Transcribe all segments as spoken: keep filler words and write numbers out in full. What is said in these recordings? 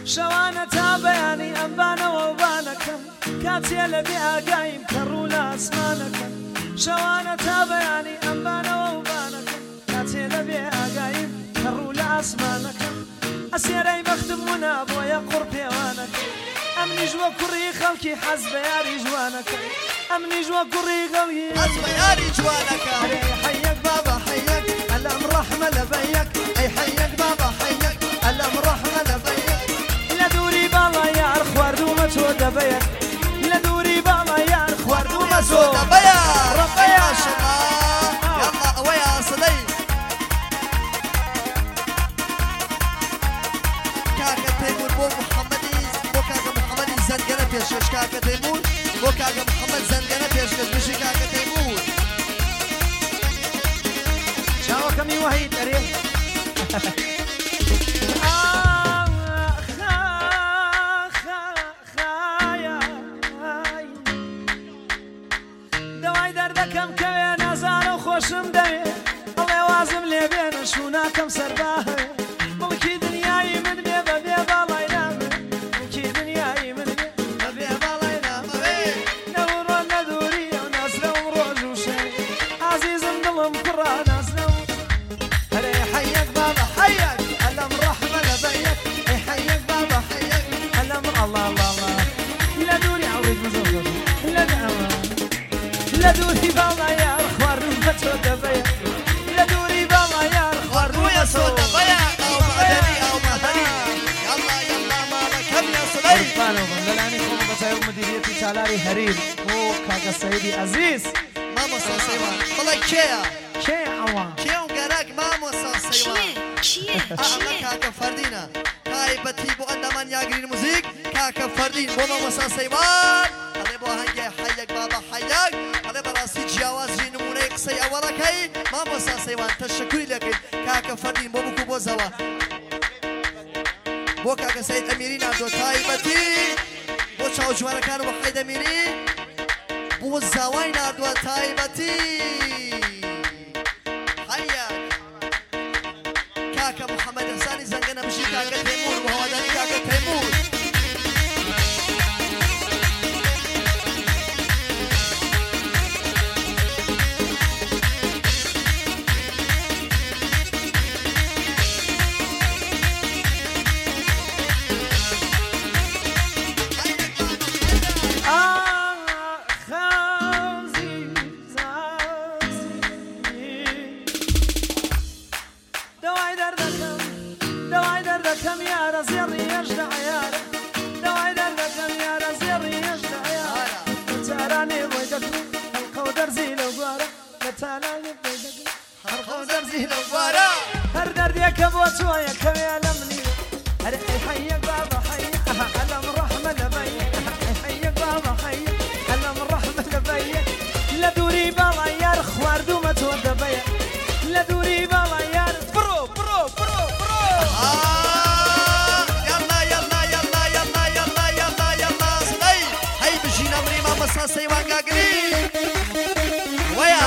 شەوانە تا بەیانی ئەمبانەوە بانەکەم کاتێ لە بێ ئاگایم کە ڕوو لە ئاسمانەکەم شەوانە تا بەیانی ئەمبانەوە بانەکەم کاتێ لە بێ ئاگایم کە ڕوو لە ئاسمانەکەم ئەسێرەی بەختم ونا بۆیە قوڕ پێوانەکەم ئەمنیش وە کوڕی خەڵکی حەز بە یاری جوانەکەم ئەمنیش وە کوڕی خەڵکی حەز بە یاری جوانەکەم حەیەک بابا حەیەک ئەلەم ڕەحمە لە بەیەک ئەی حەیەک بابا حەیەک ئەلەم ڕەحمە لە بەیەک لە دووری باڵا یار خواردومە تۆ دەبەیەک لە دووری باڵا یار خواردومە تۆ دەبەیەک ڕەبەیە یاڵا ئەوەیە سەدەی کاکە تەیمور بۆ محەممەدی بۆ کاکە محەممەدی زەنگەنە پێشکەش کاکە تەیمور بۆ کاکە محەممەد زەنگەنە پێشکەش بشی کاکە تەیمور چاوەکەمی وەهی دەرێ دەوای دەردەکەم کەوێ نازانە خۆشم دەوێ ئەڵێ وازم لێ بێنە شووناکەم سەرباهێ مڵکی دنیای من بێ بە بێ باڵای نامێ مڵکی دنیای من بێ بە بێ باڵای نامەوێ نەوڕۆ نەدووری ئەو نازرەوم ڕۆژ و شەی عەزیزم دڵم کوڕا نازرەوم هەرێ حەیەک بابە حەیەک ئەلەم ڕەحمە لە بەیەک ئەی حەیەک بابە حەیەک ئەلەم ئەڵڵا ئەڵڵا لە دووری عەوید بزۆر لە دەوە لە دووری باڵا یار خواردوم بە تۆ دەبەیە لە دووری باڵا یار خواردومە تۆ دەبەیە ئەو مەدەنی ئەو مەدەنی یاڵا یاڵا ماڵەکەم یا سەدەی لەلانی خۆمە بەتای و مدیریەتی تالاری هەریر بۆ کاکە سەیدی عەزیز مامۆستا سەیوان بەڵێ کێیە کێ ئەوە کێ و گەرەک مامۆستا سەیوان ئەمە کاکە فەردینە تایبەتی بۆ ئەندامان یاگرین موزیک کاکە فەردین بۆ مامۆستا سەیوان ئەڵێ بۆ هەنگێ حەیەک بابە حەیەک ئەڵێ بەڕاستی جیاوازی نمونەی قسەی ئەوەڵەکەی مامۆستا سەیوان تەشەکوری لەکەین کاکە فەردین بۆ بکو بۆ زەوە بۆ کاکە سەید ئەمیری ناردۆ تایبەتی بۆ چاو جوانەکان بۆ حەید ئەمیری بۆ زاوای ناردووە تایبەتی حەیەک کاکە محەممەد ئەحسانی زەنگەنە بژی کاکە تەیمور بۆ هەواداری کاکە تەیمور دەردەکەم یارە زێڕی هێشتا عیارە دەوای دەردەکەم یارە زێڕی هێشتا عیارە جارانێ بۆی دەکرێت هەڵقە و دەرزی لەو گوارە لە تالانێ بۆی دەکرێت هەڵقە و دەرزی لەو گوارە هەر دەردێکە بۆ تۆیە کەوێ لە منی هەر ئەی حەیەک بابە حەیەک ئەلەم ڕەحمە لە بەیەک ئەی حەیەک بابە حەیەک ئەلەم ڕەحمە لە بەیەک لە دووری باڵا یار خواردومە تۆ دەبەیە لە دووری باڵا یار بڕۆ بڕۆ بڕۆ بڕۆ سەیوان گاگری وەیە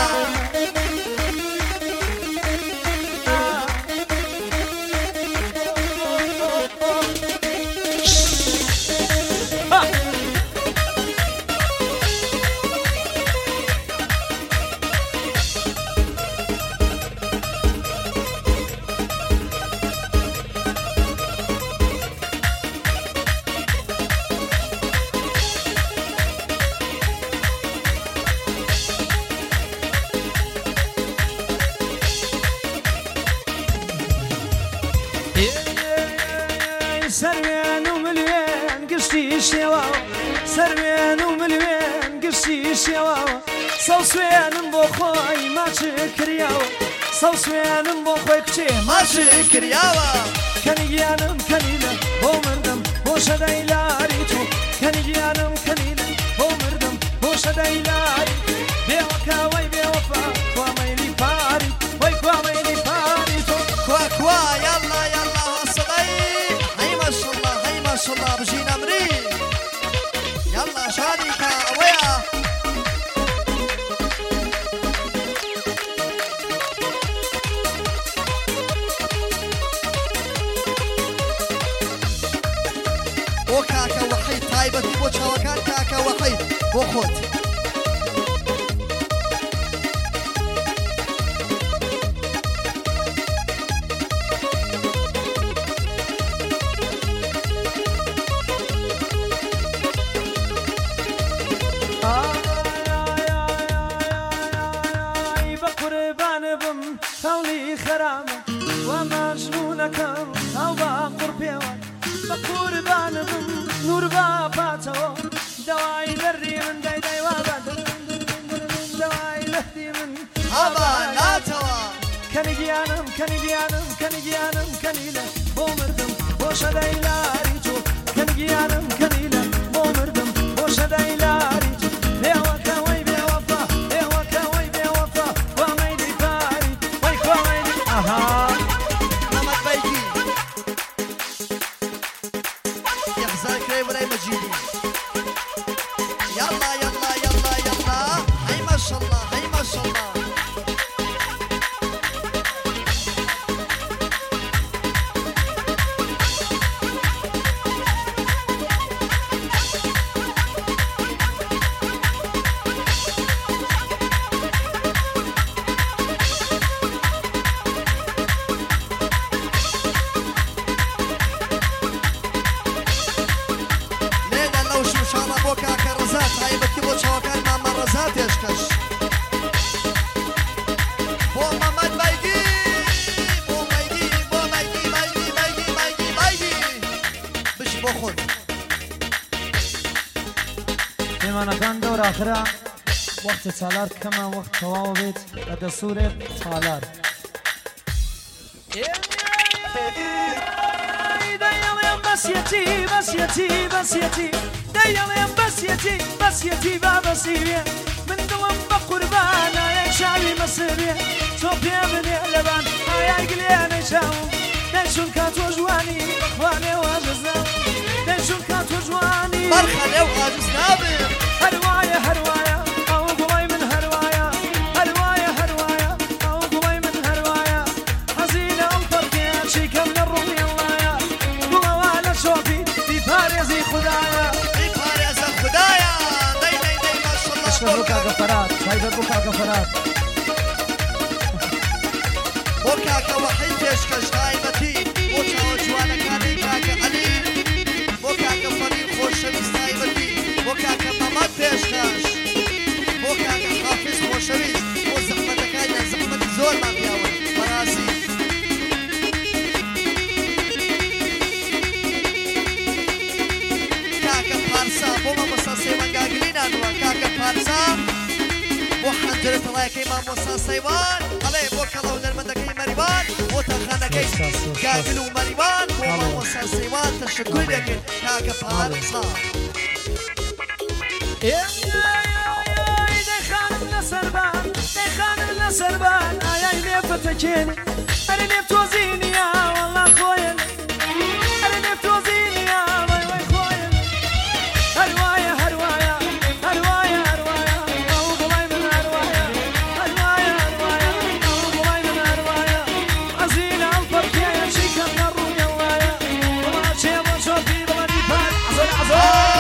سەروێن و ملوێن گشتی شێواوە سەروێن و ملوێن گشتی شێواوە سەو سوێنم بۆ خۆی ماچ کریاوە سەو سوێنم بۆ خۆی کچێ ماچ کریاوە کەنیگیانم کەنیلە بۆ مردم بۆ شەدەی لاری تۆ کەنیگیانم کەنیلە بۆ مردم بۆ شەدەی لاری بێوەکاوەی بێوەفا کوامەیلی پاری وەی کوامەیلی پاری تۆ کوا کوا یاڵا یاڵا سەدەی هەی ماشەڵڵا هەی ماشەڵڵا بژین ئەمری یاڵا شانی کا ئەوەیە بۆ کاکە وەحید تایبەتی بۆ چاوەکان کاکە وەحید بۆ خۆت هەوڵی خەرامە وا مەجنوونەکەم هەڵ بە قورپێوە بە قوربان بم نور بە پاتەوە دەوای دەردی من دەیدەی وا بە دەوای لەفتی من هەڵە ناتەوە کەنیگیانم کەنیگیانم کەنیگیانم کەنیلە بۆ مردم بۆ شەدەی لاری تۆ کەنیگیانم کەنیلە بۆ مردم بۆ شەدەی لاری تۆ بێوەکەوەی بێوەفا بێوەکەوەی بێوەفا کوامەی دیپاری وەی کوامەی دی ئەها محەممەد بەیگی یەخزار کرێ وەلای مەجیدی یاڵا یاڵا یاڵا یاڵا هەی ماشەڵڵا هەی ماشەڵڵا پەیمانەکان دەور ئاخرا وەختی چالار کەمە وەخت تەواو بێت بە دەسوورێت چالار دەیەڵێم بەسیەتی بەسیەتی بەسیەتی دەیەڵێم بەسیەتی بەسیەتی با بەسیوێ من دڵم بە قوربان ئایای شاوی مەسرێ تۆ پێ بنێ لەبان ئایای گلێنە چاوم دەیشون کا تۆ جوانی بەخوا لێ واژز نابم دەیشون کا تۆ جوانی بەرخە لێو واژز نابم هەروایە هەروایە ئەو گوڵای من هەروایە هەروایە هەروایە ئەو گوڵای من هەروایە حەزینە ئەم فەرقێ چیکەم لە ڕووی ئەڵایە گوڵەوە لە شۆپی بیپارێزی خودایە بیپارێزە خودایە دەی دەی دەی ماشەڵڵا بۆ کاکە فەرات تایبەت بۆ کاکە فەرات بۆ کاکە وەحید پێشکەش تایبەتی بۆ چاوە جوانەکانی کاکە عەلی بۆ کاکە فەرید خۆشەویست تایبەتی بۆ کاکە مەمەد پێشکەش بۆ کاکە حافیز خۆشەویست بۆ زەحمەتەکانیان زەحمەتی زۆرمان پیاوە بەڕاستی کاکە پارسا بۆ مامۆستا سەیوانگاگری نانوە کاکە پارسا بۆ حەنجرە تەڵایەکەی مامۆستا سەیوان ئەڵێ بۆ کەڵە و نەرمەندەکەی مەریوان بۆ تەخانەکەی گاگل و مەریوان بۆ مامۆستا سەیوان تەشەکوی دەکەن کاکە پارسا دەیخانم لەسەربان دەیخانم لەسەربان ئایای لێفتەکێنێ ئەرێ لێف تۆزینیا وەڵا خۆیە ئەرێ لێف تۆزینیا وای وای خۆیە هەروایە هەروایە هەروایە هەروایە ئەو گوڵای من هەروایە هەروایە هەروایە ئەو گوڵای من هەروایە ئەزینە ئەم فەرقێیە چیکەم لە ڕووی ئەڵایە وڵا چێ بۆ شۆپی بڵەنی پار عەزۆر عەزۆر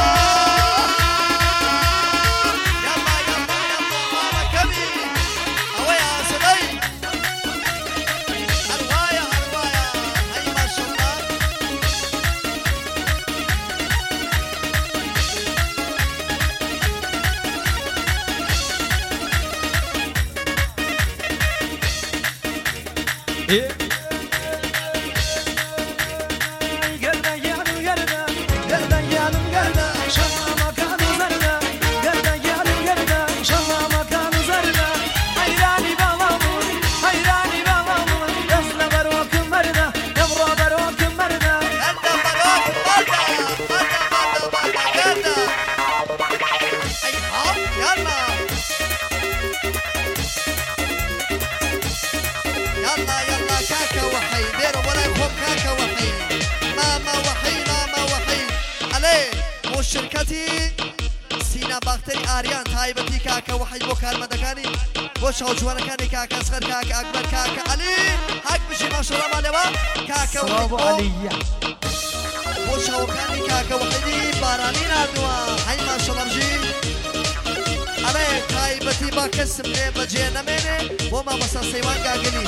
شرکتی سینا باختری ئاریان تایبەتی کاکە وەحید بۆ کارمەندەکانی بۆ چاوجوانەکانی کاکە ئەسغەر کاکە ئەکبەر کاکە عەلی هەک بشی ماشەڵڵا مالێوە کاکە وەحید بۆ چاوەکانی کاکە کاکە وحیدی بارانی نردووە حەیمان شەڵەمژی ئەڵێ تایبەتی با کەسم لێ بەجێ نەمێنێ بۆ مامۆستا سەیوان گاگلی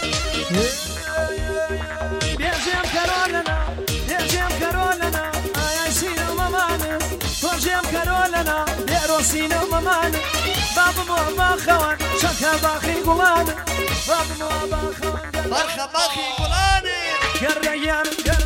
بێژێم کەرۆلەنا بێژێم کەرۆلەنا ئایای سینە مەمانم تۆژێم کەرۆلەنا بێرۆ سینە مەمانم با بمۆ باخەوان چەکە باخی گوڵانم با بمۆ باخەوان بەرخە باخی گوڵانێ گەڕەیانم